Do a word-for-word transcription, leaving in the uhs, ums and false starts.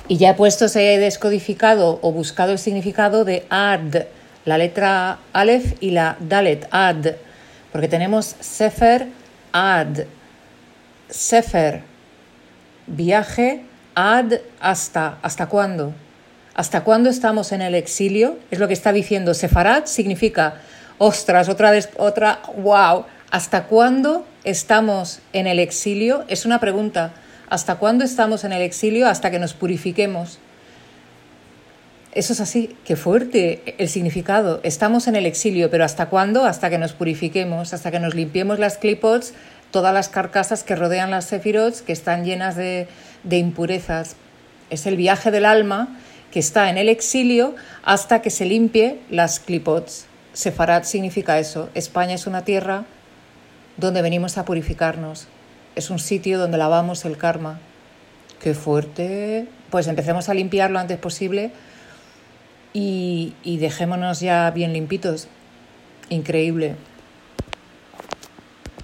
Y ya he puesto, he descodificado o buscado el significado de Ad, la letra Aleph y la Dalet, Ad, porque tenemos Sefer, Ad, Sefer, viaje, Ad, hasta, ¿hasta cuándo? ¿Hasta cuándo estamos en el exilio? Es lo que está diciendo. Sefarad significa, ostras, otra vez, otra, wow. ¿Hasta cuándo estamos en el exilio? Es una pregunta. ¿Hasta cuándo estamos en el exilio? Hasta que nos purifiquemos. Eso es así, qué fuerte el significado. Estamos en el exilio, pero ¿hasta cuándo? Hasta que nos purifiquemos, hasta que nos limpiemos las clipots, todas las carcasas que rodean las sefirots, que están llenas de, de impurezas. Es el viaje del alma que está en el exilio hasta que se limpie las clipots. Sefarad significa eso. España es una tierra donde venimos a purificarnos. Es un sitio donde lavamos el karma. ¡Qué fuerte! Pues empecemos a limpiar lo antes posible y, y dejémonos ya bien limpitos. Increíble.